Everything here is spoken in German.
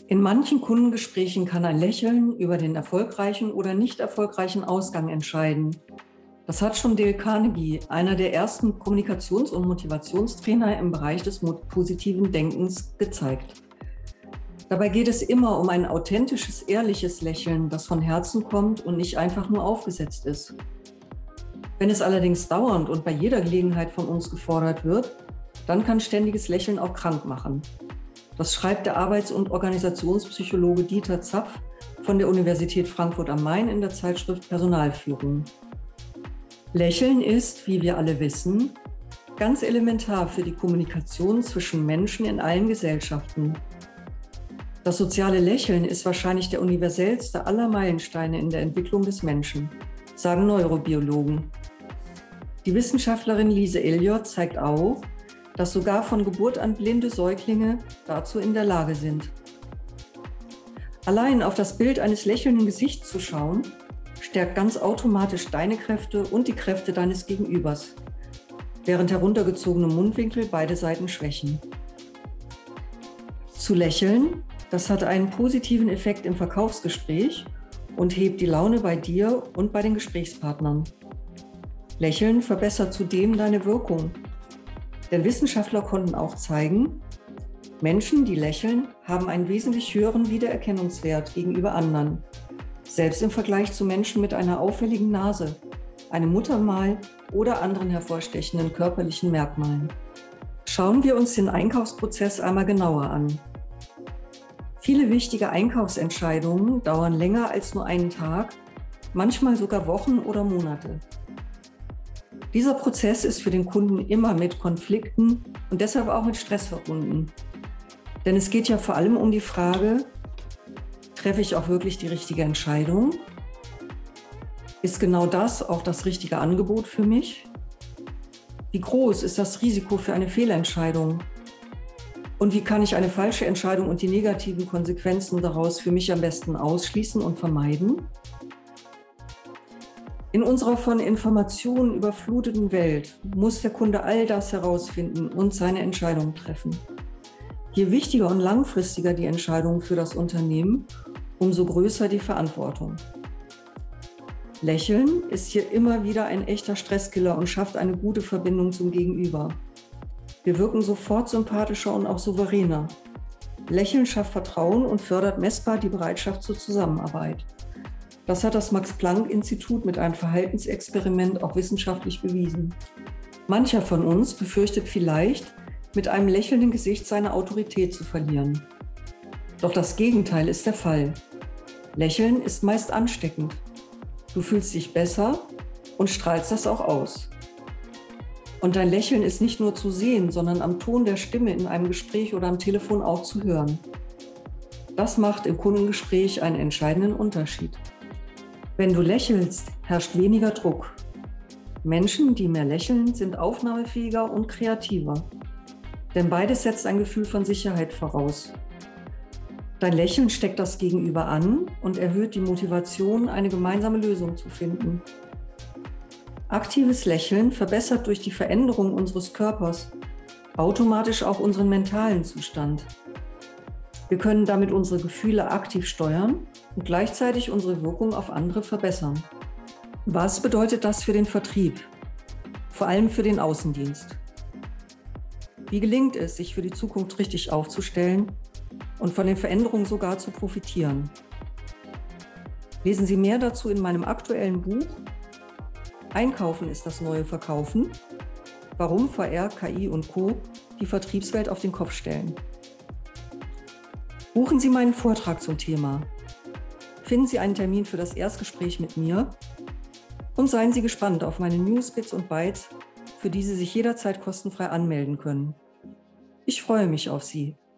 In manchen Kundengesprächen kann ein Lächeln über den erfolgreichen oder nicht erfolgreichen Ausgang entscheiden. Das hat schon Dale Carnegie, einer der ersten Kommunikations- und Motivationstrainer im Bereich des positiven Denkens, gezeigt. Dabei geht es immer um ein authentisches, ehrliches Lächeln, das von Herzen kommt und nicht einfach nur aufgesetzt ist. Wenn es allerdings dauernd und bei jeder Gelegenheit von uns gefordert wird, dann kann ständiges Lächeln auch krank machen. Das schreibt der Arbeits- und Organisationspsychologe Dieter Zapf von der Universität Frankfurt am Main in der Zeitschrift Personalführung. Lächeln ist, wie wir alle wissen, ganz elementar für die Kommunikation zwischen Menschen in allen Gesellschaften. Das soziale Lächeln ist wahrscheinlich der universellste aller Meilensteine in der Entwicklung des Menschen, sagen Neurobiologen. Die Wissenschaftlerin Lise Elliott zeigt auch, dass sogar von Geburt an blinde Säuglinge dazu in der Lage sind. Allein auf das Bild eines lächelnden Gesichts zu schauen, stärkt ganz automatisch deine Kräfte und die Kräfte deines Gegenübers, während heruntergezogene Mundwinkel beide Seiten schwächen. Zu lächeln, das hat einen positiven Effekt im Verkaufsgespräch und hebt die Laune bei dir und bei den Gesprächspartnern. Lächeln verbessert zudem deine Wirkung. Denn Wissenschaftler konnten auch zeigen, Menschen, die lächeln, haben einen wesentlich höheren Wiedererkennungswert gegenüber anderen. Selbst im Vergleich zu Menschen mit einer auffälligen Nase, einem Muttermal oder anderen hervorstechenden körperlichen Merkmalen. Schauen wir uns den Einkaufsprozess einmal genauer an. Viele wichtige Einkaufsentscheidungen dauern länger als nur einen Tag, manchmal sogar Wochen oder Monate. Dieser Prozess ist für den Kunden immer mit Konflikten und deshalb auch mit Stress verbunden. Denn es geht ja vor allem um die Frage, treffe ich auch wirklich die richtige Entscheidung? Ist genau das auch das richtige Angebot für mich? Wie groß ist das Risiko für eine Fehlentscheidung? Und wie kann ich eine falsche Entscheidung und die negativen Konsequenzen daraus für mich am besten ausschließen und vermeiden? In unserer von Informationen überfluteten Welt muss der Kunde all das herausfinden und seine Entscheidung treffen. Je wichtiger und langfristiger die Entscheidung für das Unternehmen, umso größer die Verantwortung. Lächeln ist hier immer wieder ein echter Stresskiller und schafft eine gute Verbindung zum Gegenüber. Wir wirken sofort sympathischer und auch souveräner. Lächeln schafft Vertrauen und fördert messbar die Bereitschaft zur Zusammenarbeit. Das hat das Max-Planck-Institut mit einem Verhaltensexperiment auch wissenschaftlich bewiesen. Mancher von uns befürchtet vielleicht, mit einem lächelnden Gesicht seine Autorität zu verlieren. Doch das Gegenteil ist der Fall. Lächeln ist meist ansteckend. Du fühlst dich besser und strahlst das auch aus. Und dein Lächeln ist nicht nur zu sehen, sondern am Ton der Stimme in einem Gespräch oder am Telefon auch zu hören. Das macht im Kundengespräch einen entscheidenden Unterschied. Wenn du lächelst, herrscht weniger Druck. Menschen, die mehr lächeln, sind aufnahmefähiger und kreativer. Denn beides setzt ein Gefühl von Sicherheit voraus. Dein Lächeln steckt das Gegenüber an und erhöht die Motivation, eine gemeinsame Lösung zu finden. Aktives Lächeln verbessert durch die Veränderung unseres Körpers automatisch auch unseren mentalen Zustand. Wir können damit unsere Gefühle aktiv steuern und gleichzeitig unsere Wirkung auf andere verbessern. Was bedeutet das für den Vertrieb? Vor allem für den Außendienst. Wie gelingt es, sich für die Zukunft richtig aufzustellen und von den Veränderungen sogar zu profitieren? Lesen Sie mehr dazu in meinem aktuellen Buch Einkaufen ist das neue Verkaufen. Warum VR, KI und Co. die Vertriebswelt auf den Kopf stellen. Buchen Sie meinen Vortrag zum Thema. Finden Sie einen Termin für das Erstgespräch mit mir und seien Sie gespannt auf meine News, Bits und Bytes, für die Sie sich jederzeit kostenfrei anmelden können. Ich freue mich auf Sie.